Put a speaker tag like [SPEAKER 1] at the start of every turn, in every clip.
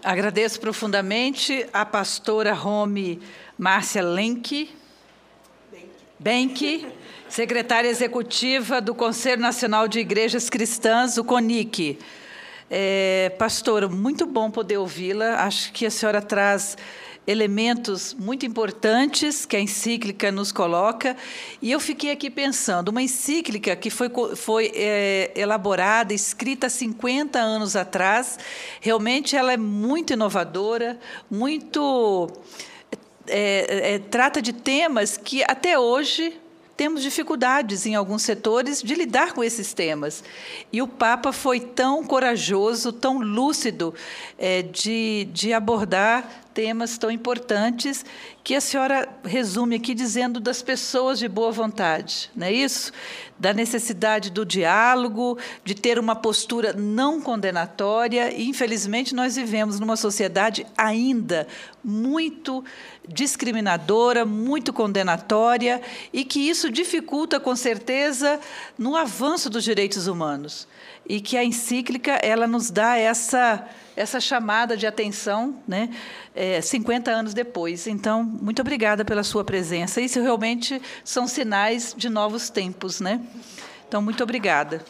[SPEAKER 1] Agradeço profundamente a pastora Home Márcia Benck, secretária executiva do Conselho Nacional de Igrejas Cristãs, o CONIC. Pastora, muito bom poder ouvi-la. Acho que a senhora traz elementos muito importantes que a encíclica nos coloca. E eu fiquei aqui pensando, uma encíclica que foi elaborada, escrita há 50 anos atrás, realmente ela é muito inovadora, trata de temas que até hoje temos dificuldades em alguns setores de lidar com esses temas. E o Papa foi tão corajoso, tão lúcido de abordar temas tão importantes que a senhora resume aqui dizendo das pessoas de boa vontade, não é isso? Da necessidade do diálogo, de ter uma postura não condenatória. E, infelizmente, nós vivemos numa sociedade ainda muito discriminadora, muito condenatória, e que isso dificulta, com certeza, no avanço dos direitos humanos. E que a encíclica ela nos dá essa chamada de atenção, né, 50 anos depois. Então, muito obrigada pela sua presença. Isso realmente são sinais de novos tempos, né? Então, muito obrigada.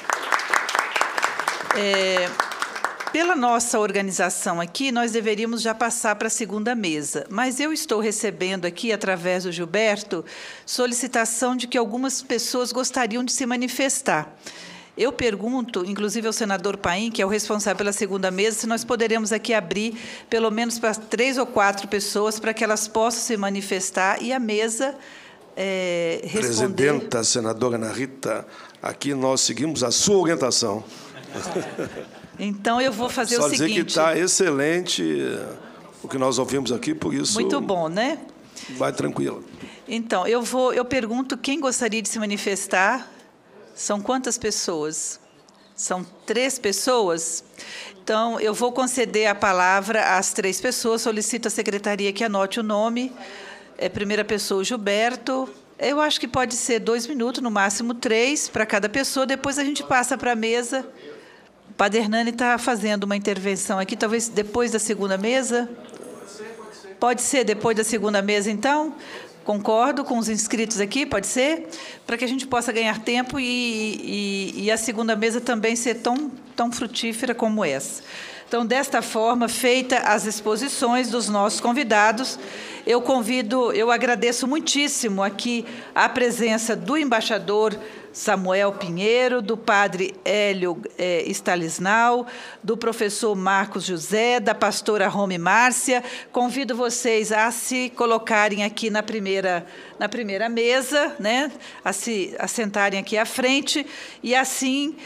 [SPEAKER 1] Pela nossa organização aqui, nós deveríamos já passar para a segunda mesa, mas eu estou recebendo aqui, através do Gilberto, solicitação de que algumas pessoas gostariam de se manifestar. Eu pergunto, inclusive ao senador Paim, que é o responsável pela segunda mesa, se nós poderemos aqui abrir pelo menos para 3 ou 4 pessoas para que elas possam se manifestar e a mesa responder.
[SPEAKER 2] Presidenta, senadora Ana Rita, aqui nós seguimos a sua orientação.
[SPEAKER 1] Então, eu vou fazer
[SPEAKER 2] Só
[SPEAKER 1] o seguinte...
[SPEAKER 2] dizer que está excelente o que nós ouvimos aqui, por isso...
[SPEAKER 1] Muito bom, né?
[SPEAKER 2] Vai tranquilo.
[SPEAKER 1] Então, eu pergunto quem gostaria de se manifestar. São quantas pessoas? São 3 pessoas? Então, eu vou conceder a palavra às 3 pessoas. Solicito à secretaria que anote o nome. Primeira pessoa, Gilberto. Eu acho que pode ser 2 minutos, no máximo 3, para cada pessoa. Depois a gente passa para a mesa. O padre Hernani está fazendo uma intervenção aqui, talvez depois da segunda mesa. Pode ser depois da segunda mesa, então? Concordo com os inscritos aqui, pode ser? Para que a gente possa ganhar tempo e a segunda mesa também ser tão frutífera como essa. Então, desta forma, feita as exposições dos nossos convidados, eu agradeço muitíssimo aqui a presença do embaixador Samuel Pinheiro, do padre Hélio Stalisnau, do professor Marcos José, da pastora Home Márcia. Convido vocês a se colocarem aqui na primeira mesa, né? A se assentarem aqui à frente, e assim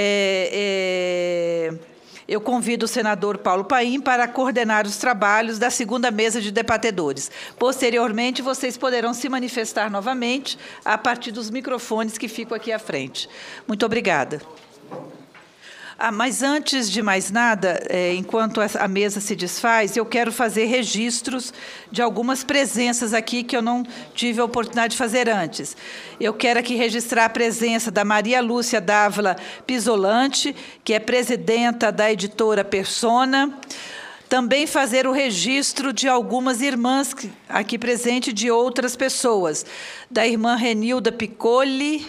[SPEAKER 1] eu convido o senador Paulo Paim para coordenar os trabalhos da segunda mesa de debatedores. Posteriormente, vocês poderão se manifestar novamente a partir dos microfones que ficam aqui à frente. Muito obrigada. Mas antes de mais nada, enquanto a mesa se desfaz, eu quero fazer registros de algumas presenças aqui que eu não tive a oportunidade de fazer antes. Eu quero aqui registrar a presença da Maria Lúcia Dávila Pisolante, que é presidenta da editora Persona. Também fazer o registro de algumas irmãs aqui presentes, de outras pessoas. Da irmã Renilda Piccoli,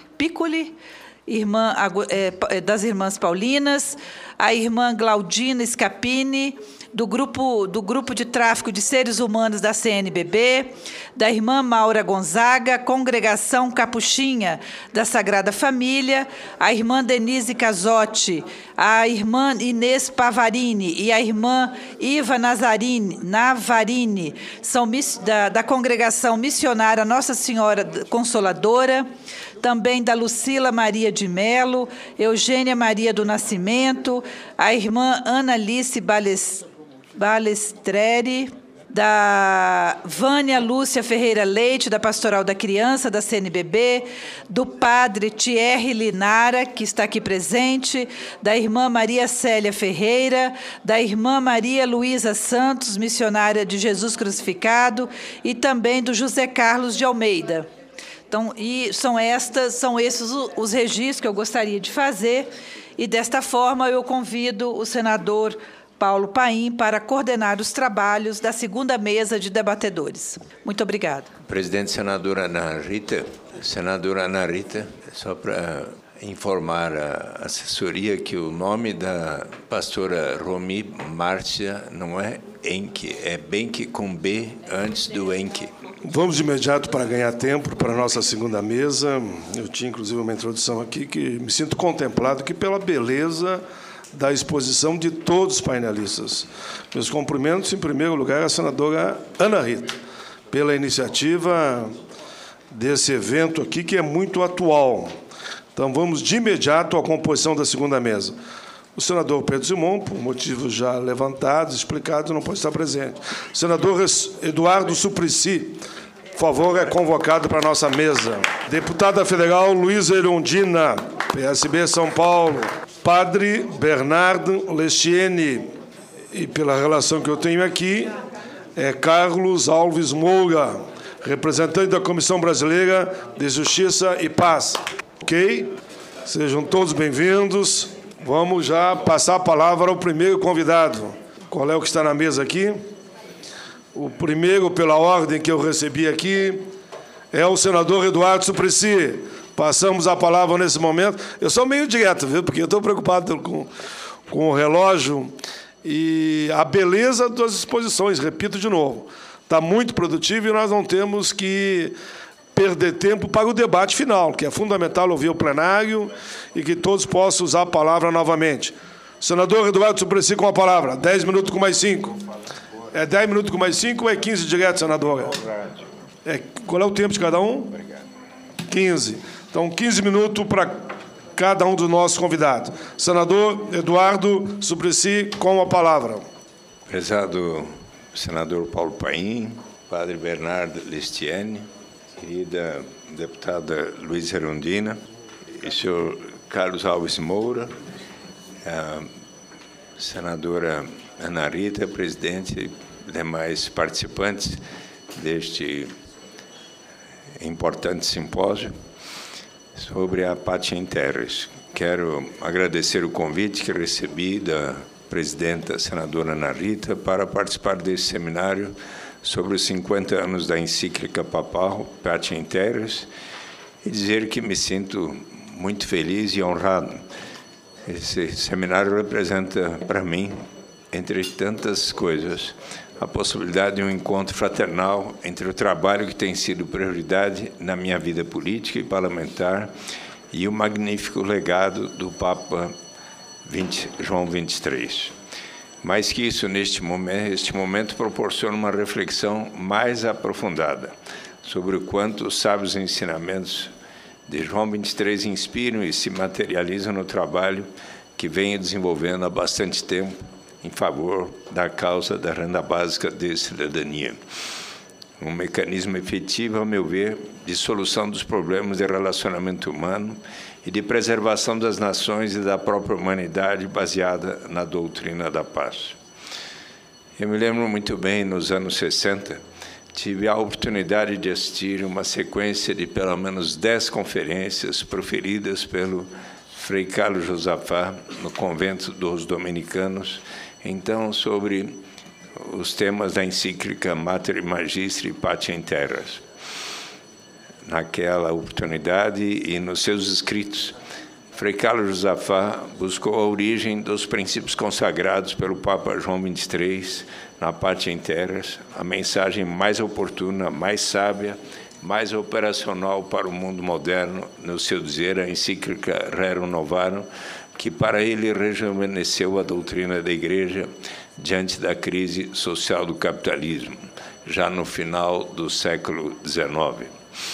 [SPEAKER 1] das Irmãs Paulinas, a irmã Glaudina Scapini, do grupo de tráfico de seres humanos da CNBB, da irmã Maura Gonzaga, Congregação Capuchinha da Sagrada Família, a irmã Denise Casotti, a irmã Inês Pavarini e a irmã Iva Navarini, são da Congregação Missionária Nossa Senhora Consoladora, também da Lucila Maria de Melo, Eugênia Maria do Nascimento, a irmã Analice Balestreri, da Vânia Lúcia Ferreira Leite, da Pastoral da Criança, da CNBB, do padre Thierry Linara, que está aqui presente, da irmã Maria Célia Ferreira, da irmã Maria Luísa Santos, missionária de Jesus Crucificado, e também do José Carlos de Almeida. Então, são esses os registros que eu gostaria de fazer, e desta forma eu convido o senador Paulo Paim para coordenar os trabalhos da segunda mesa de debatedores. Muito obrigada.
[SPEAKER 3] Presidente, senadora Ana Rita, só para informar a assessoria que o nome da pastora Romi Márcia não é Enque, é Benque com B antes do Enque.
[SPEAKER 2] Vamos de imediato para ganhar tempo para a nossa segunda mesa. Eu tinha, inclusive, uma introdução aqui que me sinto contemplado que pela beleza da exposição de todos os painelistas. Meus cumprimentos, em primeiro lugar, à senadora Ana Rita, pela iniciativa desse evento aqui, que é muito atual. Então, vamos de imediato à composição da segunda mesa. O senador Pedro Simon, por motivos já levantados, explicados, não pode estar presente. O senador Eduardo Suplicy, por favor, é convocado para a nossa mesa. Deputada federal Luísa Erundina, PSB São Paulo. Padre Bernardo Lestiene, e pela relação que eu tenho aqui, é Carlos Alves Moura, representante da Comissão Brasileira de Justiça e Paz. Ok? Sejam todos bem-vindos. Vamos já passar a palavra ao primeiro convidado. Qual é o que está na mesa aqui? O primeiro, pela ordem que eu recebi aqui, é o senador Eduardo Suplicy. Passamos a palavra nesse momento. Eu sou meio direto, viu? Porque eu estou preocupado com o relógio e a beleza das exposições. Repito de novo, está muito produtivo e nós não temos que perder tempo para o debate final, que é fundamental ouvir o plenário e que todos possam usar a palavra novamente. Senador Eduardo Suplicy com a palavra. 10 minutos com mais 5. É 10 minutos com mais 5 ou é 15 direto, senadora? Qual é o tempo de cada um? Obrigado. 15. Então, 15 minutos para cada um dos nossos convidados. Senador Eduardo Suplicy, com a palavra.
[SPEAKER 3] Prezado senador Paulo Paim, padre Bernardo Lestiene, querida deputada Luísa Erundina, e senhor Carlos Alves Moura, a senadora Ana Rita, presidente e demais participantes deste importante simpósio sobre a Pátria em Terras. Quero agradecer o convite que recebi da presidenta senadora Ana Rita para participar desse seminário sobre os 50 anos da encíclica papal Pátria em Terras e dizer que me sinto muito feliz e honrado. Esse seminário representa para mim, entre tantas coisas, a possibilidade de um encontro fraternal entre o trabalho que tem sido prioridade na minha vida política e parlamentar e o magnífico legado do Papa João XXIII. Mais que isso, este momento proporciona uma reflexão mais aprofundada sobre o quanto os sábios ensinamentos de João XXIII inspiram e se materializam no trabalho que venho desenvolvendo há bastante tempo em favor da causa da renda básica de cidadania. Um mecanismo efetivo, ao meu ver, de solução dos problemas de relacionamento humano e de preservação das nações e da própria humanidade baseada na doutrina da paz. Eu me lembro muito bem, nos anos 60, tive a oportunidade de assistir uma sequência de pelo menos 10 conferências proferidas pelo Frei Carlos Josafá, no convento dos dominicanos, então sobre os temas da encíclica Mater Magistri Pátria em Terras. Naquela oportunidade e nos seus escritos, Frei Carlos Josafá buscou a origem dos princípios consagrados pelo Papa João XXIII na Pátria em Terras, a mensagem mais oportuna, mais sábia, mais operacional para o mundo moderno, no seu dizer, a encíclica Rerum Novarum, que para ele rejuvenesceu a doutrina da Igreja diante da crise social do capitalismo, já no final do século XIX.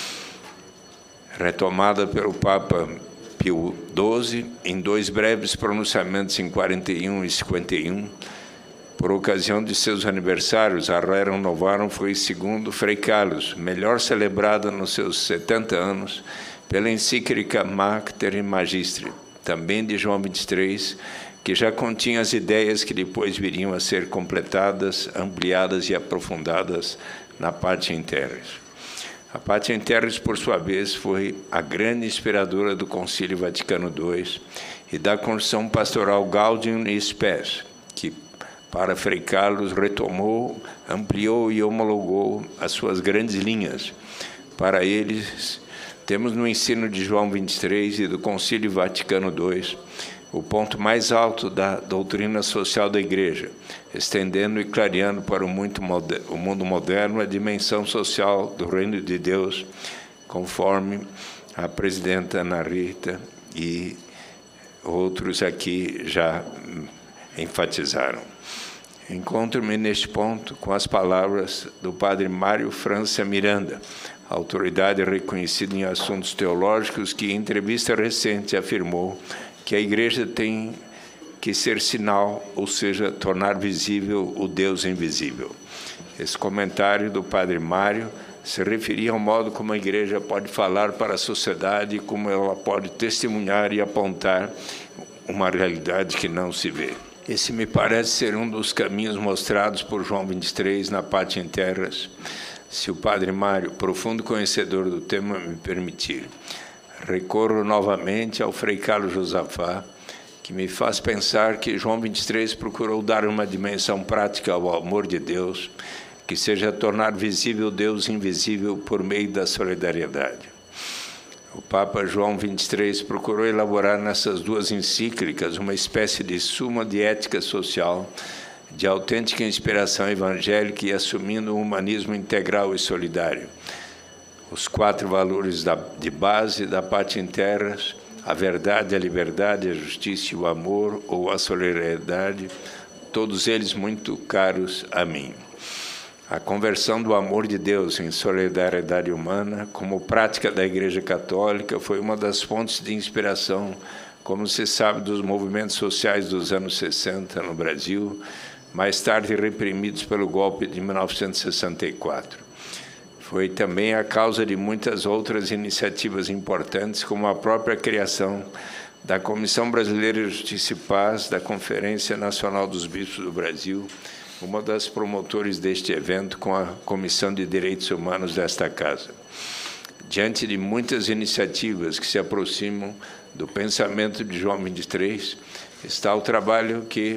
[SPEAKER 3] Retomada pelo Papa Pio XII, em 2 breves pronunciamentos em 41 e 51, por ocasião de seus aniversários, a Rerum Novarum foi, segundo Frei Carlos, melhor celebrada nos seus 70 anos pela encíclica Mater Magistri, também de João XXIII, que já continha as ideias que depois viriam a ser completadas, ampliadas e aprofundadas na Pátria em Terras. A Pátria em Terras, por sua vez, foi a grande inspiradora do Concílio Vaticano II e da Constituição Pastoral Gaudium et Spes, que para Frei Carlos, retomou, ampliou e homologou as suas grandes linhas. Para eles, temos no ensino de João 23 e do Concílio Vaticano II o ponto mais alto da doutrina social da Igreja, estendendo e clareando para o mundo moderno a dimensão social do Reino de Deus, conforme a presidenta Ana Rita e outros aqui já enfatizaram. Encontro-me neste ponto com as palavras do padre Mário França Miranda, autoridade reconhecida em assuntos teológicos, que em entrevista recente afirmou que a Igreja tem que ser sinal, ou seja, tornar visível o Deus invisível. Esse comentário do padre Mário se referia ao modo como a Igreja pode falar para a sociedade, como ela pode testemunhar e apontar uma realidade que não se vê. Esse me parece ser um dos caminhos mostrados por João 23 na Pátria em Terras, se o padre Mário, profundo conhecedor do tema, me permitir. Recorro novamente ao Frei Carlos Josafá, que me faz pensar que João 23 procurou dar uma dimensão prática ao amor de Deus, que seja tornar visível Deus invisível por meio da solidariedade. O Papa João 23 procurou elaborar nessas duas encíclicas uma espécie de suma de ética social, de autêntica inspiração evangélica e assumindo um humanismo integral e solidário. Os 4 valores de base da Pátria em Terras, a verdade, a liberdade, a justiça e o amor, ou a solidariedade, todos eles muito caros a mim. A conversão do amor de Deus em solidariedade humana, como prática da Igreja Católica, foi uma das fontes de inspiração, como se sabe, dos movimentos sociais dos anos 60 no Brasil, mais tarde reprimidos pelo golpe de 1964. Foi também a causa de muitas outras iniciativas importantes, como a própria criação da Comissão Brasileira de Justiça e Paz, da Conferência Nacional dos Bispos do Brasil, uma das promotores deste evento com a Comissão de Direitos Humanos desta Casa. Diante de muitas iniciativas que se aproximam do pensamento de João 23, está o trabalho que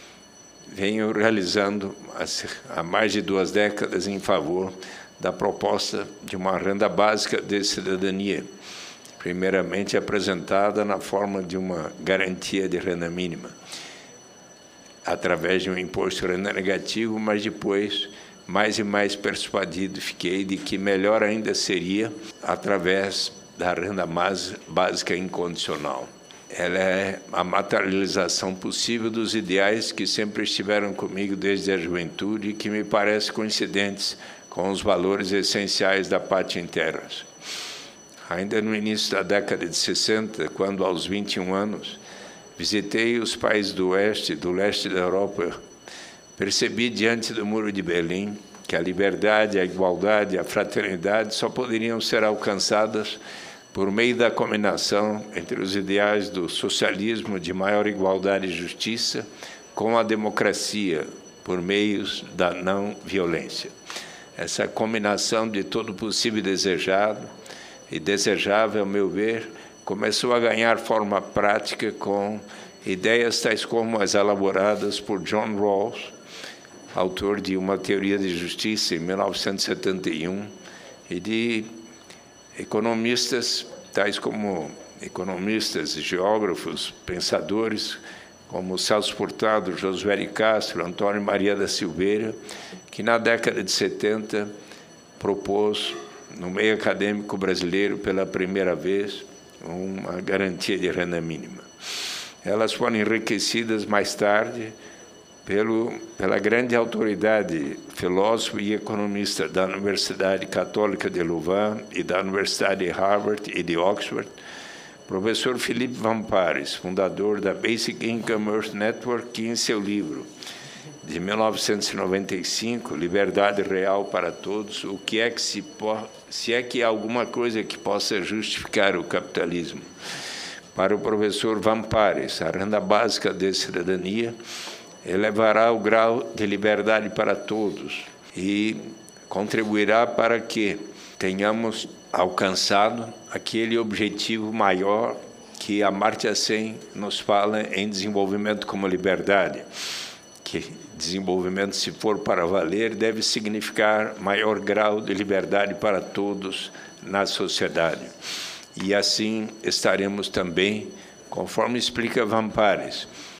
[SPEAKER 3] venho realizando há mais de 2 décadas em favor da proposta de uma renda básica de cidadania, primeiramente apresentada na forma de uma garantia de renda mínima, através de um imposto de renda negativo, mas depois, mais e mais persuadido fiquei de que melhor ainda seria através da renda básica incondicional. Ela é a materialização possível dos ideais que sempre estiveram comigo desde a juventude e que me parecem coincidentes com os valores essenciais da Pátria em Terras. Ainda no início da década de 60, quando aos 21 anos, visitei os países do Oeste e do Leste da Europa, percebi diante do Muro de Berlim que a liberdade, a igualdade e a fraternidade só poderiam ser alcançadas por meio da combinação entre os ideais do socialismo de maior igualdade e justiça com a democracia por meios da não violência. Essa combinação de todo possível e desejado e desejável, ao meu ver, começou a ganhar forma prática com ideias tais como as elaboradas por John Rawls, autor de Uma Teoria de Justiça, em 1971, e de economistas, tais como economistas, geógrafos, pensadores, como Celso Furtado, Josué de Castro, Antônio Maria da Silveira, que na década de 70 propôs, no meio acadêmico brasileiro, pela primeira vez, uma garantia de renda mínima. Elas foram enriquecidas mais tarde pela grande autoridade, filósofo e economista da Universidade Católica de Louvain e da Universidade de Harvard e de Oxford, professor Philippe Van Parijs, fundador da Basic Income Earth Network, que em seu livro de 1995, Liberdade Real para Todos, o que é que se é que há alguma coisa que possa justificar o capitalismo. Para o professor Van Parijs, a renda básica de cidadania elevará o grau de liberdade para todos e contribuirá para que tenhamos alcançado aquele objetivo maior que a Amartya Sen nos fala em desenvolvimento como liberdade, que Desenvolvimento, se for para valer, deve significar maior grau de liberdade para todos na sociedade. E assim estaremos também, conforme explica Van Pares,